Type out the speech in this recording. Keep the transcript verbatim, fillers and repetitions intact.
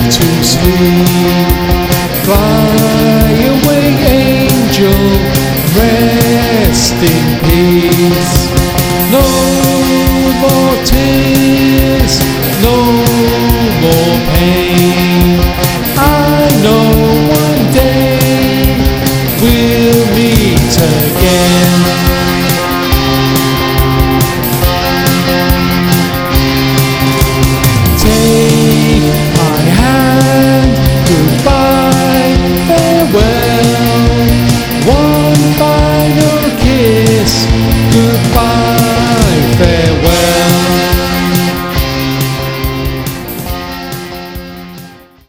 to sleep. Fly away, angel, rest in peace. No more tears, no more pain.